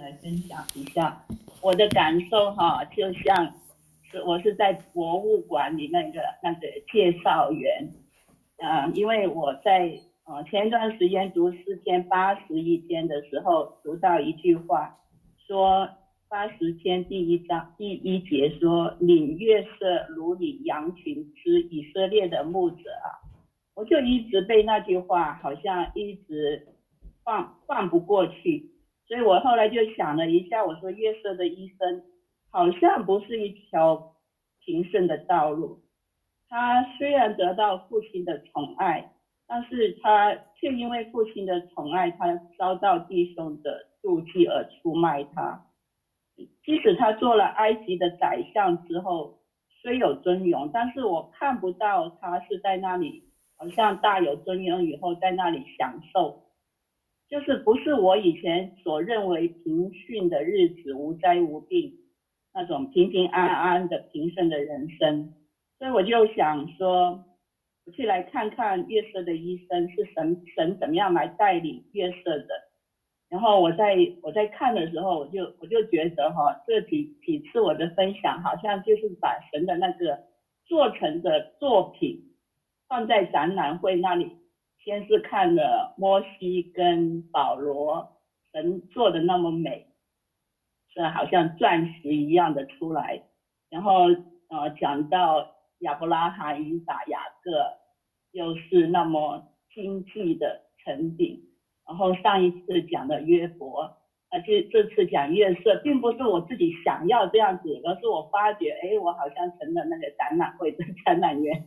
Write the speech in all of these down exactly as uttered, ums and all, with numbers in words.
来分享一下我的感受哈，就像是我是在博物馆里那个那个介绍员，啊、呃，因为我在呃前一段时间读诗篇八十一篇的时候，读到一句话，说八十篇第一章第一节说，领月色如领羊群之以色列的牧者啊，我就一直被那句话好像一直放放不过去。所以我后来就想了一下，我说约瑟的一生好像不是一条平顺的道路。他虽然得到父亲的宠爱，但是他却因为父亲的宠爱，他遭到弟兄的妒忌而出卖他。即使他做了埃及的宰相之后，虽有尊荣，但是我看不到他是在那里好像大有尊荣以后在那里享受。就是不是我以前所认为平顺的日子，无灾无病，那种平平安安的平顺的人生。所以我就想说，我去来看看约瑟的一生是神神怎么样来带领约瑟的。然后我在我在看的时候，我就我就觉得哈，这几几次我的分享好像就是把神的那个做成的作品放在展览会那里。先是看了摩西跟保罗，神做的那么美，是好像钻石一样的出来。然后呃讲到亚伯拉罕、以撒、雅各，又是那么经济的成品。然后上一次讲的约伯，而且这次讲约瑟，并不是我自己想要这样子，而是我发觉，哎，我好像成了那个展览会的展览员。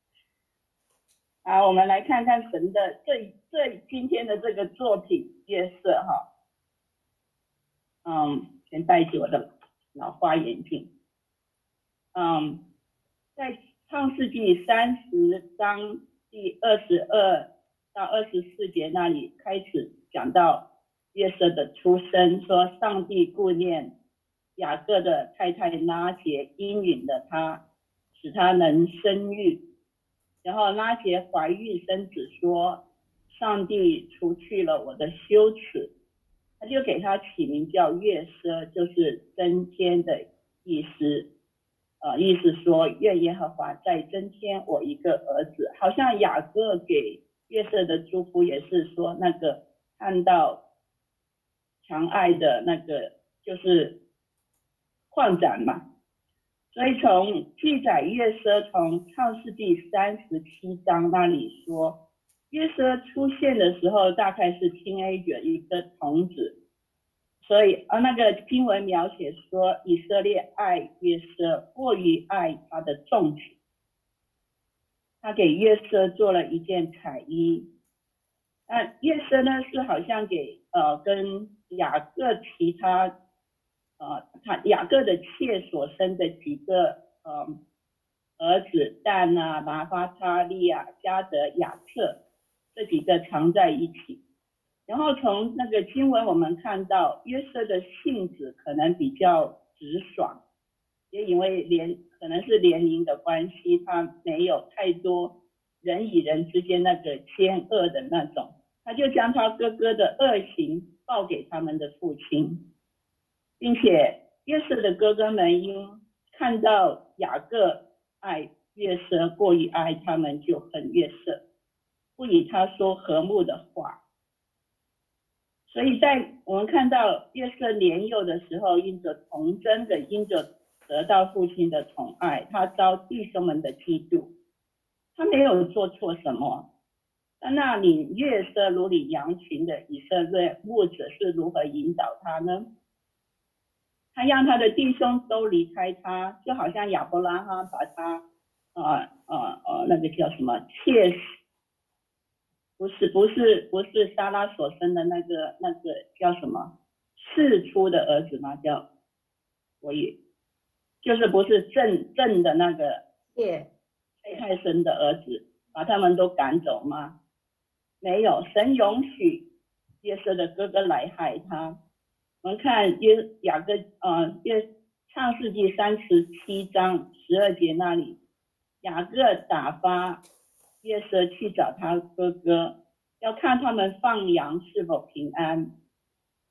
好，我们来看看神的这这今天的这个作品约瑟哈，嗯，先戴起我的老花眼镜，嗯，在创世纪三十章第二十二到二十四节那里开始讲到约瑟的出生，说上帝顾念雅各的太太拉结，应允了他，使他能生育。然后拉结怀孕生子，说上帝除去了我的羞耻，他就给他起名叫约瑟，就是增添的意思，呃，意思说愿耶和华再增添我一个儿子。好像雅各给约瑟的祝福也是说，那个看到强爱的那个就是扩展嘛。所以从记载约瑟，从创世纪三十七章那里说，约瑟出现的时候大概是 teenager 一个童子，所以啊那个经文描写说以色列爱约瑟过于爱他的众子，他给约瑟做了一件彩衣。那约瑟呢是好像给呃跟雅各其他呃，他雅各的妾所生的几个呃儿子但啊、拿巴他利亚、加德、雅特这几个藏在一起。然后从那个经文我们看到约瑟的性子可能比较直爽，也因为年可能是年龄的关系，他没有太多人与人之间那个奸恶的那种，他就将他哥哥的恶行报给他们的父亲。并且约瑟的哥哥们因看到雅各爱约瑟过于爱他们，就恨约瑟，不与他说和睦的话。所以在我们看到约瑟年幼的时候，因着童真的因着得到父亲的宠爱，他遭弟兄们的嫉妒，他没有做错什么。那领约瑟如领羊群的以色列牧者是如何引导他呢？他让他的弟兄都离开他，就好像亚伯拉罕把他呃呃呃那个叫什么妾，不是不是不是撒拉所生的那个那个叫什么姒出的儿子吗？叫我也就是不是正正的那个妾太太生的儿子，把他们都赶走吗？没有，神容许约瑟的哥哥来害他。我们看约雅各呃约创世纪三十七章十二节那里，雅各打发约瑟去找他哥哥，要看他们放羊是否平安。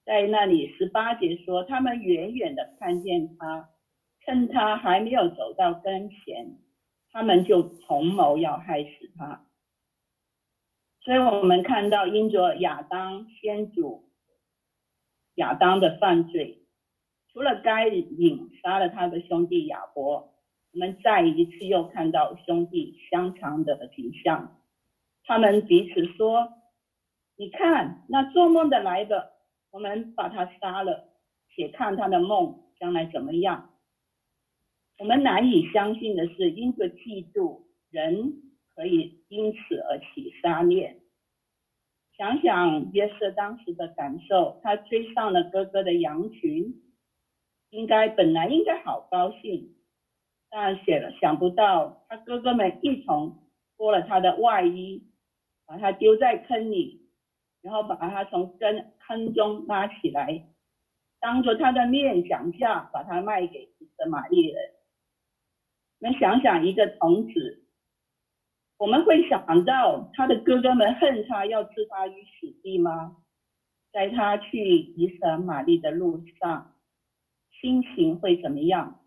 在那里十八节说，他们远远的看见他，趁他还没有走到跟前，他们就同谋要害死他。所以我们看到因着亚当先祖亚当的犯罪，除了该隐杀了他的兄弟亚伯，我们再一次又看到兄弟相残的景象。他们彼此说，你看那做梦的来的，我们把他杀了，且看他的梦将来怎么样。我们难以相信的是，因着嫉妒，人可以因此而起杀念。想想约瑟当时的感受，他追上了哥哥的羊群，应该本来应该好高兴，但想不到他哥哥们一同脱了他的外衣，把他丢在坑里，然后把他从坑坑中拉起来，当着他的面讲价，把他卖给以实玛利人。我们想想一个童子，我们会想到他的哥哥们恨他，要置他于死地吗？在他去以实玛利的路上，心情会怎么样？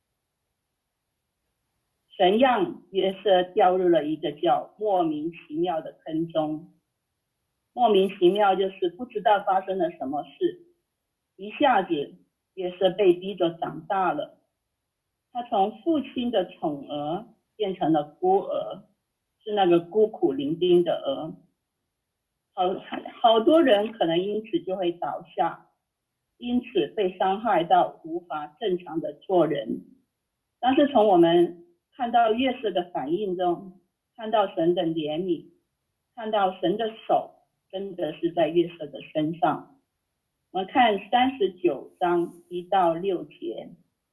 神让约瑟掉入了一个叫莫名其妙的坑中。莫名其妙就是不知道发生了什么事，一下子约瑟被逼着长大了，他从父亲的宠儿变成了孤儿，是那个孤苦伶仃的儿。好好多人可能因此就会倒下，因此被伤害到无法正常的做人。但是从我们看到约瑟的反应中，看到神的怜悯，看到神的手真的是在约瑟的身上。我们看三十九章一到六节，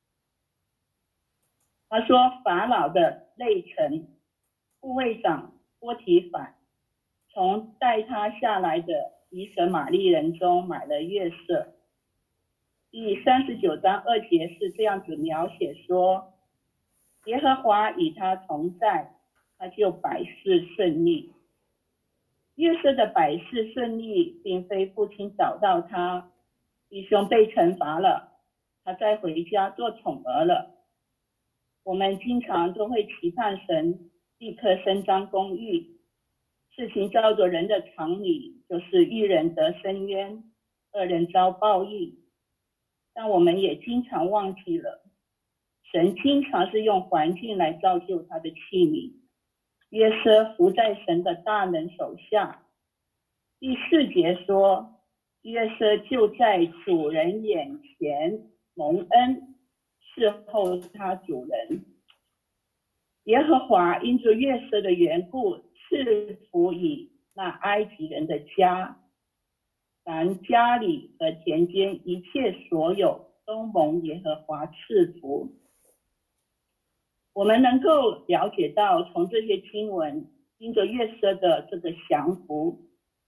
他说法老的内臣护卫长波提反从带他下来的以实玛利人中买了约瑟。第三十九章二节是这样子描写说，耶和华与他同在，他就百事顺利。约瑟的百事顺利并非父亲找到他，弟兄被惩罚了，他再回家做宠儿了。我们经常都会期盼神立刻伸张公义，事情照着人的常理，就是一人得伸冤，二人遭报应。但我们也经常忘记了，神经常是用环境来造就他的器皿。约瑟伏在神的大能手下。第四节说，约瑟就在主人眼前蒙恩，侍候他主人。耶和华因着约瑟的缘故，赐福以那埃及人的家，凡家里和田间一切所有都蒙耶和华赐福。我们能够了解到，从这些经文，因着约瑟的这个降服，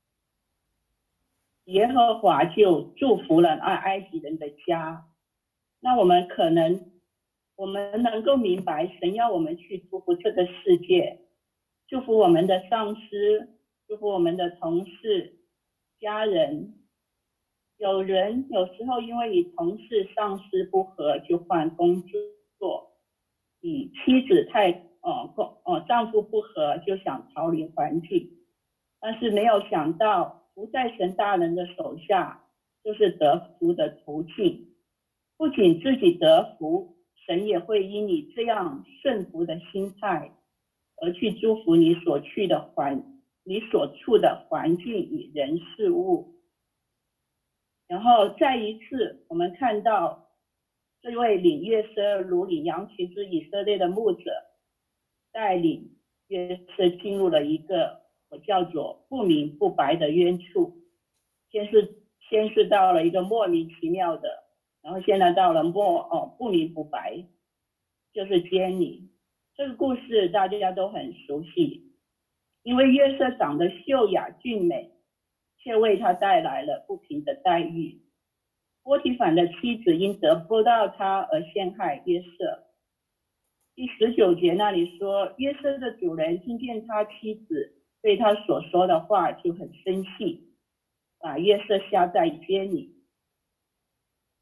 耶和华就祝福了那埃及人的家。那我们可能我们能够明白，神要我们去祝福这个世界，祝福我们的上司，祝福我们的同事、家人。有人有时候因为与同事、上司不合，就换工作；与妻子太呃公呃丈夫不合，就想逃离环境。但是没有想到，不在神大人的手下，就是得福的途径。不仅自己得福，神也会因你这样顺服的心态，而去祝福你所去的环你所处的环境与人事物。然后再一次，我们看到这位领约瑟如领羊群之以色列的牧者，带领约瑟进入了一个我叫做不明不白的冤处。先是先是到了一个莫名其妙的，然后现在到了莫哦不明不白，就是监里。这个故事大家都很熟悉，因为约瑟长得秀雅俊美，却为他带来了不平的待遇。波提反的妻子因得不到他而陷害约瑟。第十九节那里说，约瑟的主人听见他妻子对他所说的话，就很生气，把约瑟下在监里。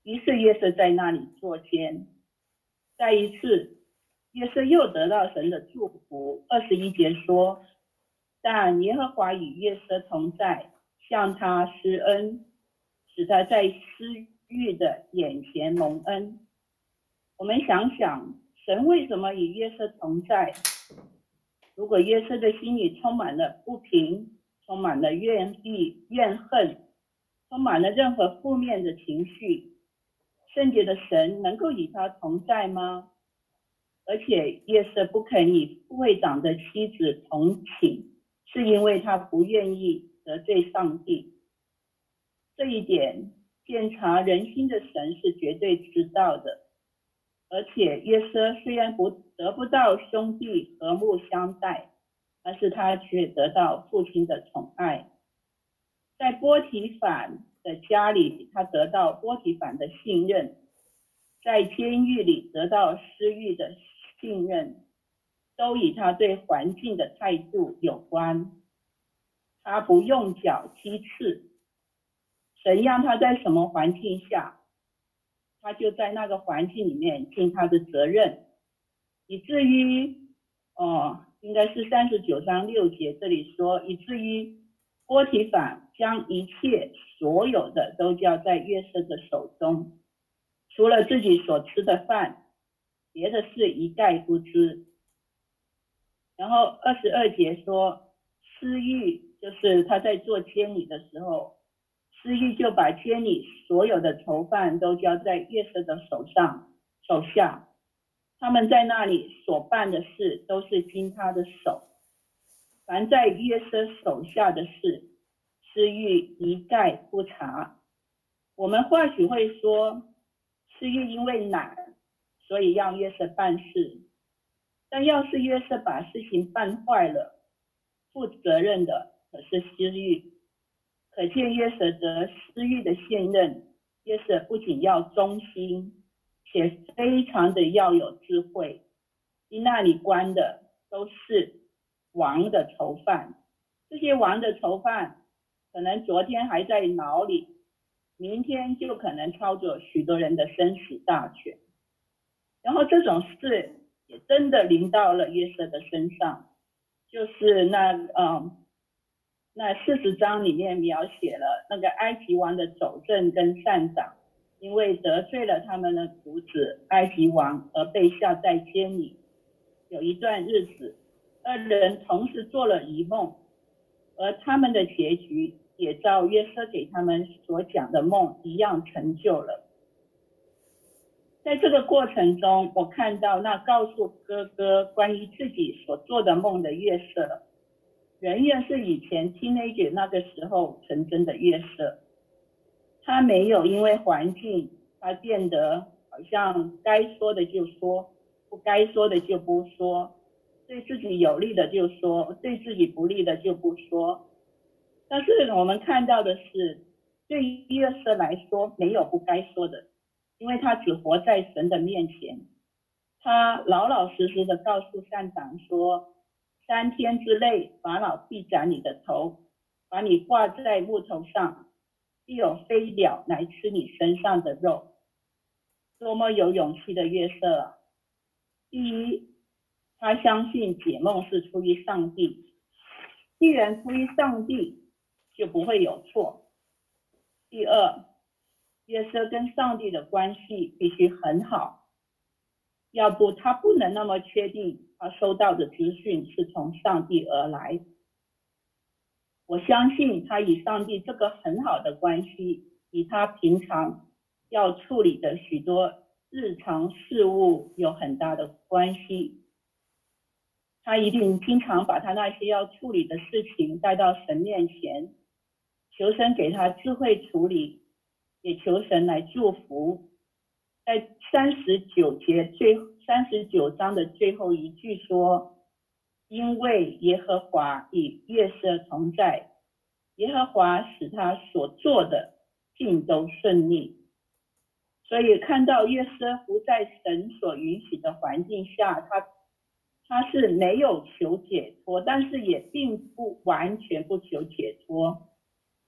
于是约瑟在那里作监。再一次，约瑟又得到神的祝福。二十一节说，但耶和华与约瑟同在，向他施恩，使他在施欲的眼前蒙恩。我们想想，神为什么与约瑟同在？如果约瑟的心里充满了不平，充满了怨意、怨恨，充满了任何负面的情绪，圣洁的神能够与他同在吗？而且约瑟不肯与副会长的妻子同寝，是因为他不愿意得罪上帝。这一点，鉴察人心的神是绝对知道的。而且约瑟虽然不得不到兄弟和睦相待，但是他却得到父亲的宠爱。在波提反的家里，他得到波提反的信任；在监狱里得到施狱的信任，都与他对环境的态度有关。他不用脚踢刺，神让他在什么环境下，他就在那个环境里面尽他的责任，以至于哦，应该是三十九章六节这里说，以至于波提反将一切所有的都交在约瑟的手中，除了自己所吃的饭，别的事一概不知。然后二十二节说，施狱就是他在做监理的时候，施狱就把监理所有的囚犯都交在约瑟的手上手下，他们在那里所办的事都是经他的手，凡在约瑟手下的事，施狱一概不查。我们或许会说，施狱因为懒，所以让约瑟办事，但要是约瑟把事情办坏了，负责任的可是施狱。可见约瑟得施狱的信任，约瑟不仅要忠心，且非常的要有智慧。因那里关的都是王的囚犯，这些王的囚犯可能昨天还在牢里，明天就可能操作许多人的生死大权。然后这种事也真的临到了约瑟的身上，就是那嗯。那四十章里面描写了那个埃及王的走正跟善长，因为得罪了他们的主子埃及王而被下在监里。有一段日子，二人同时做了一梦，而他们的结局也照约瑟给他们所讲的梦一样成就了。在这个过程中，我看到那告诉哥哥关于自己所做的梦的约瑟，仍然是以前 teenager 那个时候成真的约瑟。他没有因为环境他变得好像该说的就说，不该说的就不说，对自己有利的就说，对自己不利的就不说。但是我们看到的是，对于约瑟来说没有不该说的，因为他只活在神的面前。他老老实实的告诉善长说，三天之内法老必斩你的头，把你挂在木头上，必有飞鸟来吃你身上的肉。多么有勇气的约瑟啊！第一，他相信解梦是出于上帝，既然出于上帝，就不会有错。第二，约瑟跟上帝的关系必须很好，要不他不能那么确定他收到的资讯是从上帝而来。我相信他与上帝这个很好的关系，与他平常要处理的许多日常事务有很大的关系。他一定经常把他那些要处理的事情带到神面前，求神给他智慧处理，也求神来祝福。在三十九节最三十九章的最后一句说，因为耶和华与约瑟同在，耶和华使他所做的尽都顺利。所以看到约瑟不在神所允许的环境下，他他是没有求解脱，但是也并不完全不求解脱。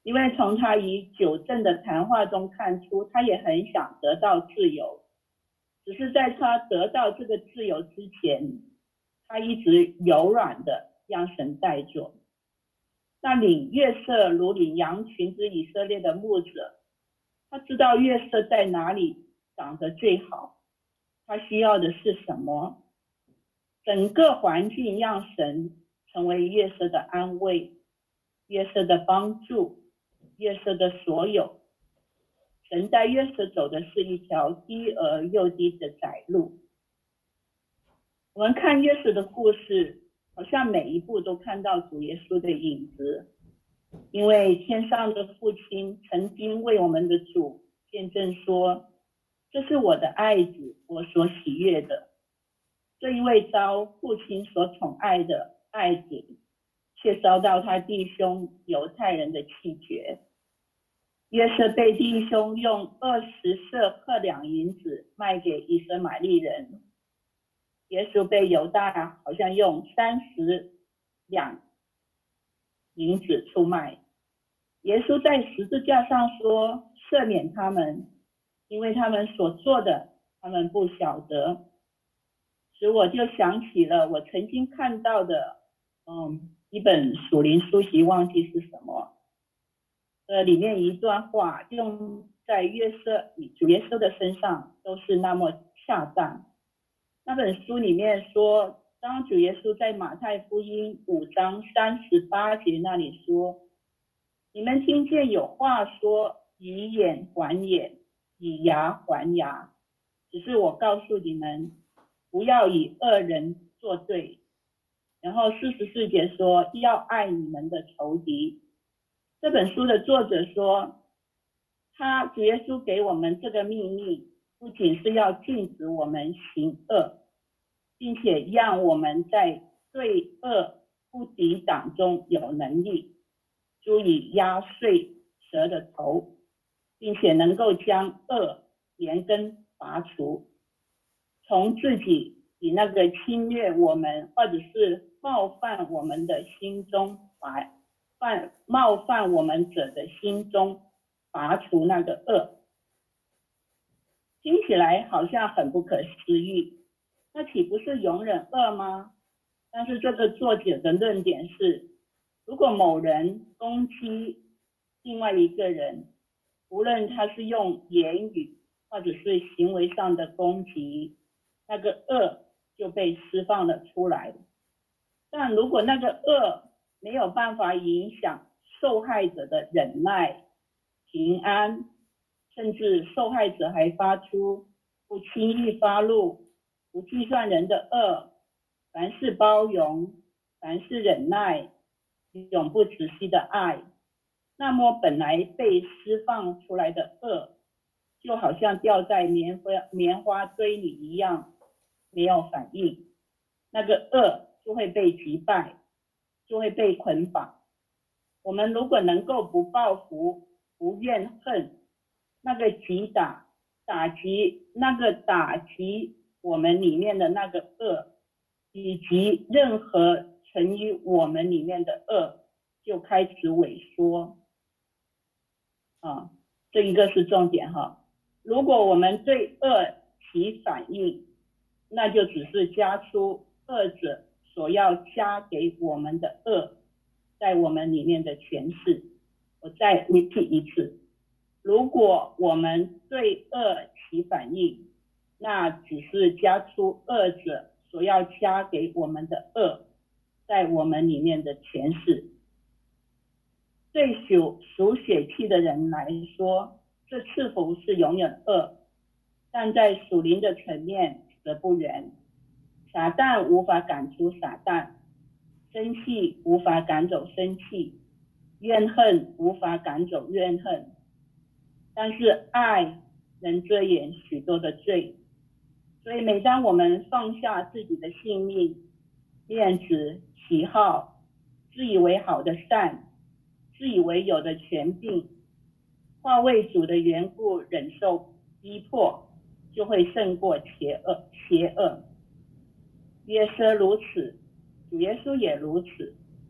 因为从他与九正的谈话中看出，他也很想得到自由，只是在他得到这个自由之前，他一直柔软的让神带着。那领月色如领羊群之以色列的牧者，他知道月色在哪里长得最好，他需要的是什么。整个环境让神成为月色的安慰，月色的帮助，月色的所有。神带约瑟走的是一条低而又低的窄路。我们看约瑟的故事，好像每一步都看到主耶稣的影子，因为天上的父亲曾经为我们的主见证说，这是我的爱子，我所喜悦的。这一位遭父亲所宠爱的爱子，却遭到他弟兄犹太人的弃绝。约瑟被弟兄用二十舍客两银子卖给以实玛利人，耶稣被犹大好像用三十两银子出卖。耶稣在十字架上说，赦免他们，因为他们所做的他们不晓得。使我就想起了我曾经看到的嗯，一本属灵书籍，忘记是什么，呃，里面一段话用在约瑟主耶稣的身上都是那么恰当。那本书里面说，当主耶稣在马太福音五章三十八节那里说，你们听见有话说，以眼还眼，以牙还牙，只是我告诉你们，不要以恶人作对。然后四十四节说，要爱你们的仇敌。这本书的作者说，他主耶稣给我们这个秘密，不仅是要禁止我们行恶，并且让我们在对恶不抵挡中有能力，足以压碎蛇的头，并且能够将恶连根拔除，从自己以那个侵略我们或者是冒犯我们的心中拔犯冒犯我们者的心中拔除那个恶。听起来好像很不可思议，那岂不是容忍恶吗？但是这个作者的论点是，如果某人攻击另外一个人，无论他是用言语或者是行为上的攻击，那个恶就被释放了出来。但如果那个恶没有办法影响受害者的忍耐、平安，甚至受害者还发出不轻易发怒、不计算人的恶，凡事包容，凡事忍耐，永不止息的爱，那么本来被释放出来的恶，就好像掉在棉花棉花堆里一样，没有反应，那个恶就会被击败，就会被捆绑。我们如果能够不报复、不怨恨，那个击打打击那个打击我们里面的那个恶，以及任何存于我们里面的恶，就开始萎缩。啊，这一个是重点哈。如果我们对恶起反应，那就只是加出恶者所要加给我们的恶在我们里面的诠释。我再 repeat 一次，如果我们对恶起反应，那只是加出恶者所要加给我们的恶在我们里面的诠释。对属属血气的人来说，这似乎是永远恶，但在属灵的层面则不然。撒旦无法赶出撒旦，生气无法赶走生气，怨恨无法赶走怨恨，但是爱能遮掩许多的罪。所以每当我们放下自己的性命、面子、喜好、自以为好的善、自以为有的权柄，化为主的缘故忍受逼迫，就会胜过邪恶邪恶。约瑟如此，主耶稣也如此。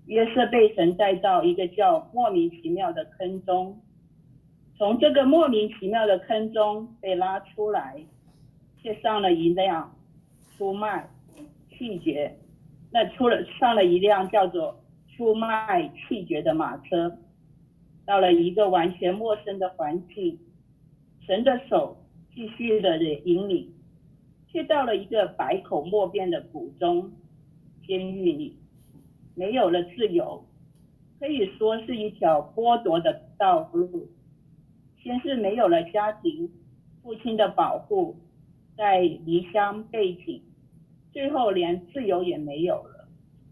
约瑟被神带到一个叫莫名其妙的坑中，从这个莫名其妙的坑中被拉出来，却上了一辆出卖气绝，那出了上了一辆叫做出卖气绝的马车，到了一个完全陌生的环境，神的手继续的引领，却到了一个百口莫辩的谷中，监狱里没有了自由，可以说是一条剥夺的道路。先是没有了家庭，父亲的保护，在离乡背井，最后连自由也没有了。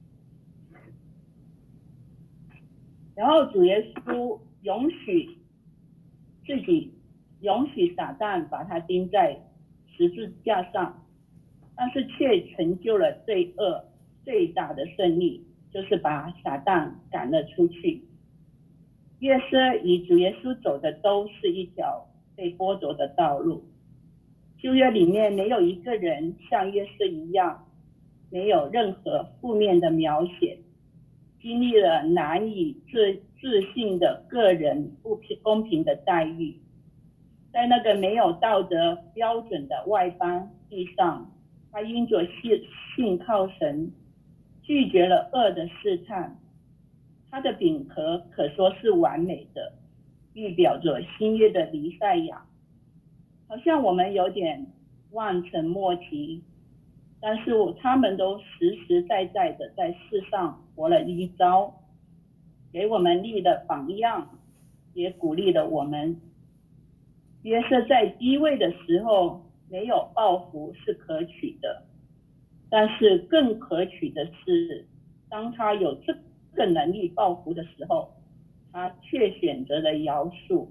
然后主耶稣容许自己容许撒旦把他钉在十字架上，但是却成就了罪恶最大的胜利，就是把撒旦赶了出去。约瑟与主耶稣走的都是一条被剥夺的道路。旧约里面没有一个人像约瑟一样，没有任何负面的描写，经历了难以置置信的个人不公平的待遇，在那个没有道德标准的外邦地上，他因着信信靠神，拒绝了恶的试探。他的饼壳可说是完美的，预表着新约的弥赛亚。好像我们有点望尘莫及，但是他们都实实在在的在世上活了一遭，给我们立了榜样，也鼓励了我们。约瑟在低位的时候没有报复是可取的，但是更可取的是，当他有这个能力报复的时候，他却选择了饶恕。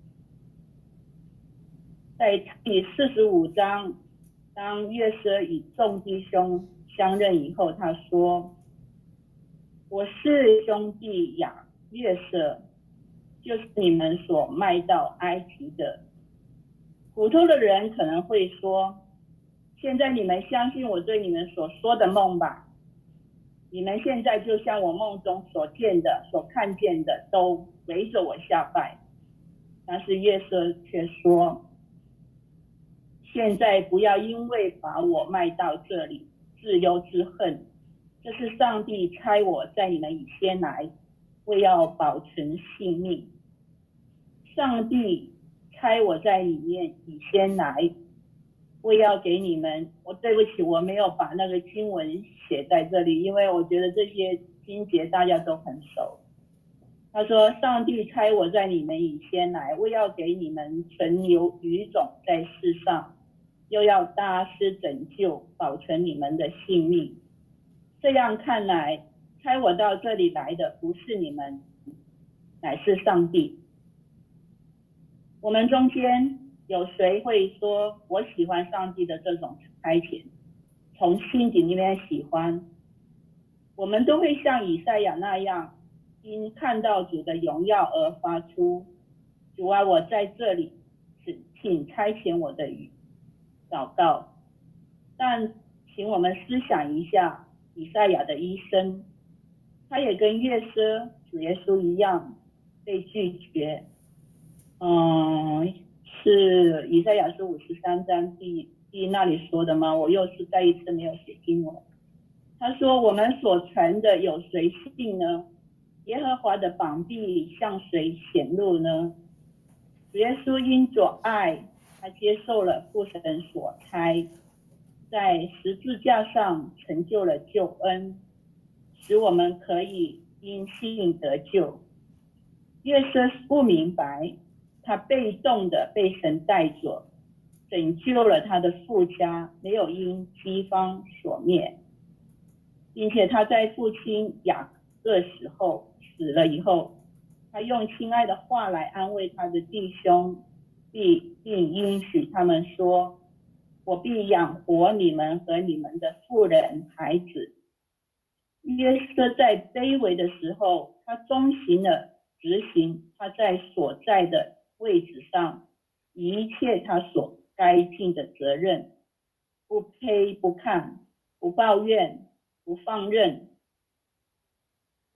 在第四十五章，当约瑟与众弟兄相认以后，他说：我是兄弟雅约瑟，就是你们所卖到埃及的。普通的人可能会说，现在你们相信我对你们所说的梦吧，你们现在就像我梦中所见的所看见的，都围着我下拜。但是约瑟却说，现在不要因为把我卖到这里自忧自恨，这是上帝差我在你们以先来，为要保存性命。上帝差我在里面以先来，为要给你们，我对不起，我没有把那个经文写在这里，因为我觉得这些经节大家都很熟。他说，上帝差我在你们以先来，为要给你们存留余种在世上，又要大施拯救，保存你们的性命。这样看来，差我到这里来的不是你们，乃是上帝。我们中间有谁会说，我喜欢上帝的这种差遣，从心底里面喜欢？我们都会像以赛亚那样，因看到主的荣耀而发出，主啊，我在这里，请差遣我的语祷告。但请我们思想一下以赛亚的一生，他也跟约瑟、主耶稣一样被拒绝。嗯，是以赛亚书五十三章第第那里说的吗？我又是再一次没有写经文。他说，我们所传的有谁信呢？耶和华的膀臂向谁显露呢？主耶稣因着爱，他接受了父神所差，在十字架上成就了救恩，使我们可以因信得救。约瑟不明白，他被动的被神带着，拯救了他的父家，没有因饥荒所灭，并且他在父亲雅各死后死了以后，他用亲爱的话来安慰他的弟兄，并并应许他们说，我必养活你们和你们的妇人孩子。约瑟在卑微的时候，他忠行了执行他在所在的位置上一切他所该尽的责任，不卑不亢，不抱怨，不放任，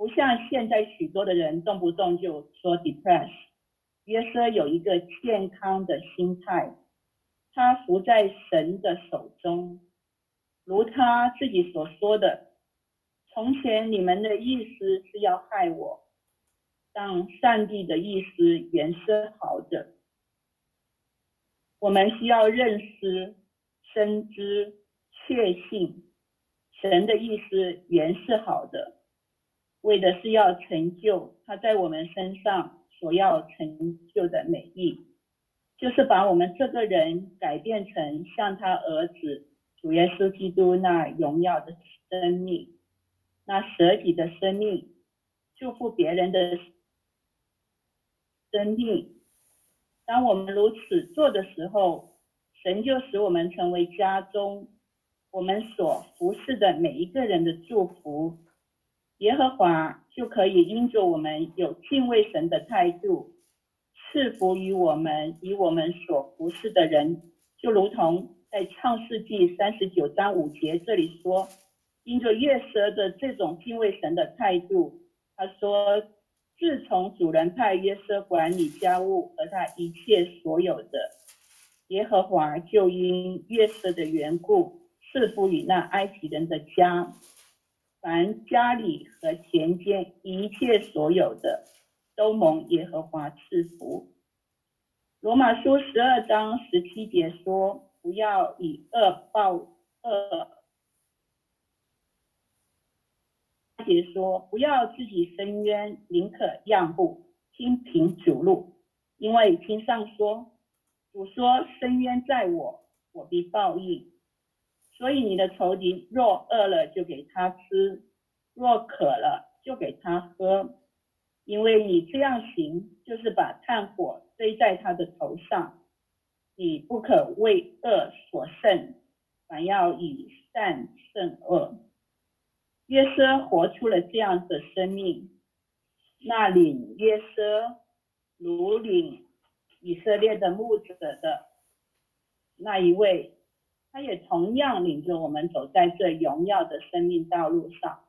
不像现在许多的人动不动就说 depressed。约瑟有一个健康的心态，他伏在神的手中，如他自己所说的，从前你们的意思是要害我，但上帝的意思原是好的。我们需要认识、深知、确信神的意思原是好的，为的是要成就他在我们身上所要成就的美意，就是把我们这个人改变成像他儿子主耶稣基督那荣耀的生命，那舍己的生命，祝福别人的生命。当我们如此做的时候，神就使我们成为家中我们所服侍的每一个人的祝福。耶和华就可以因着我们有敬畏神的态度，赐福于我们与我们所服侍的人，就如同在创世纪三十九章五节这里说，因着约瑟的这种敬畏神的态度，他说，自从主人派约瑟管理家务和他一切所有的，耶和华就因约瑟的缘故赐福于那埃及人的家，凡家里和田间一切所有的，都蒙耶和华赐福。罗马书十二章十七节说，不要以恶报恶。节说，不要自己伸冤，宁可让步，听凭主怒。因为经上说，主说，伸冤在我，我必报应。所以你的仇敌若饿了，就给他吃；若渴了，就给他喝。因为你这样行，就是把炭火堆在他的头上。你不可为恶所胜，反要以善胜恶。约瑟活出了这样的生命，那领约瑟如领以色列的牧者的那一位，他也同样领着我们走在这荣耀的生命道路上。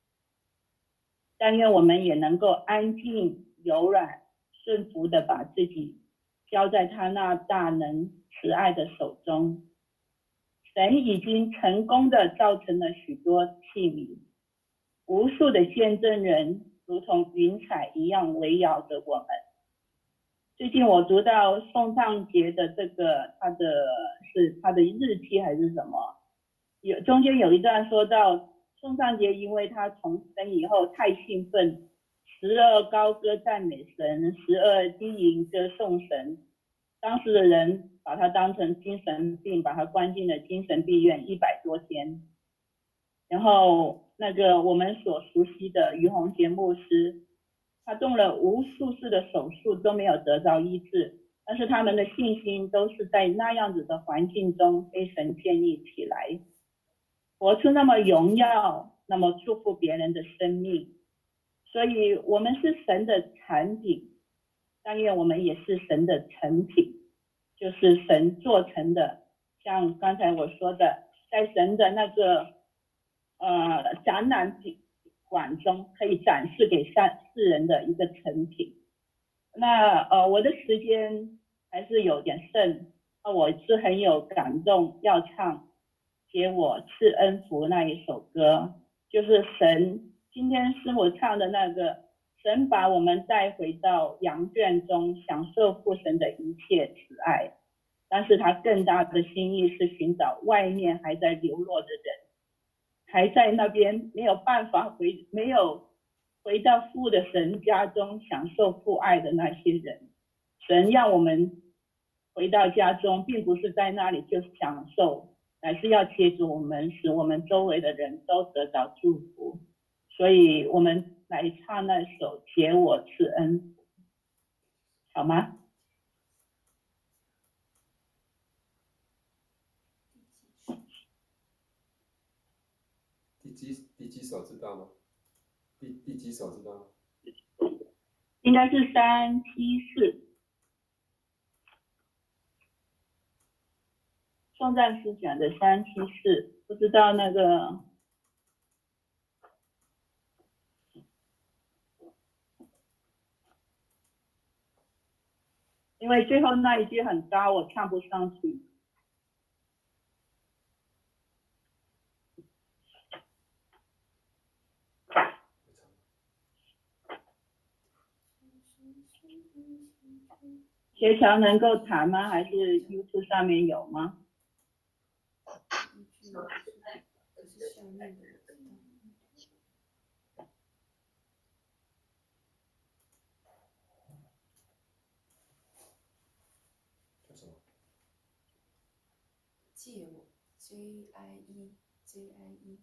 但愿我们也能够安静、柔软、顺服的把自己交在他那大能慈爱的手中。神已经成功的造成了许多器皿，无数的见证人如同云彩一样围绕着我们。最近我读到宋尚节的这个，他的是他的日期还是什么？有中间有一段说到，宋尚节因为他重生以后太兴奋，时而高歌赞美神，时而低吟歌颂神。当时的人把他当成精神病，把他关进了精神病院一百多天。然后那个我们所熟悉的于洪杰牧师，他动了无数次的手术都没有得到医治，但是他们的信心都是在那样子的环境中被神建立起来，活出那么荣耀、那么祝福别人的生命。所以我们是神的产品，但愿我们也是神的成品，就是神做成的。像刚才我说的，在神的那个呃展览馆中可以展示给世人的一个成品。那呃我的时间还是有点剩，呃、我是很有感动要唱给我赐恩福那一首歌，就是神今天师母唱的那个，神把我们带回到羊圈中，享受父神的一切慈爱，但是他更大的心意是寻找外面还在流落的人，还在那边没有办法回没有回到父的神家中享受父爱的那些人。神让我们回到家中，并不是在那里就享受，乃是要借助我们，使我们周围的人都得到祝福。所以我们来唱那首解我赐恩，好吗？ 第几第几首知道吗？第第几首知道吗？ 应该是三七四。宋赞诗讲的三七四，不知道那个因为最后那一句很高，我唱不上去。协调能够弹吗？还是 YouTube 上面有吗？ 可是下面的我知道。 叫什么？ 借我 J I E J I E。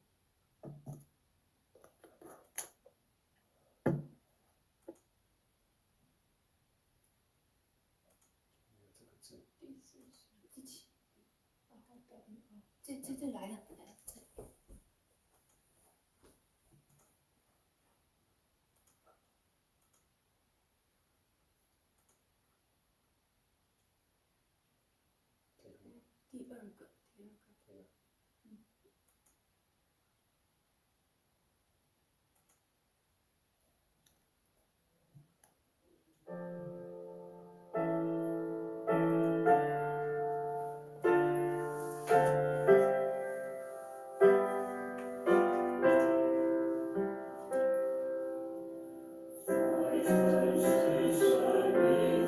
没有这个字。 第四十第七，然后到哦，这这这来了来了，这可以吗？ 第二个第二个。 可以啊。 嗯。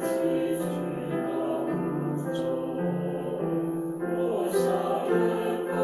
我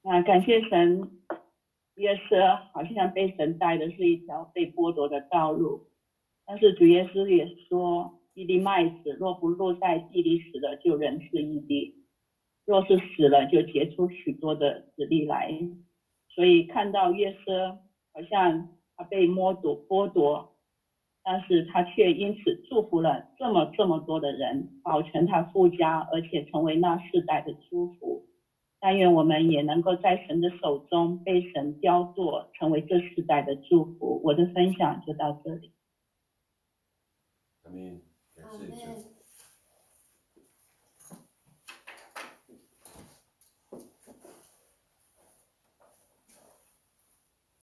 那感谢神，约瑟好像被神带的是一条被剥夺的道路，但是主耶稣也说，一粒麦子若不落在地里死了，就仍是一粒；若是死了，就结出许多的子粒来。所以看到约瑟好像他被剥夺剥夺，但是他却因此祝福了这么这么多的人，保全他父家，而且成为那世代的祝福。但愿我们也能够在神的手中被神雕琢，成为这世代的祝福。我的分享就到这里。 阿们，感谢主。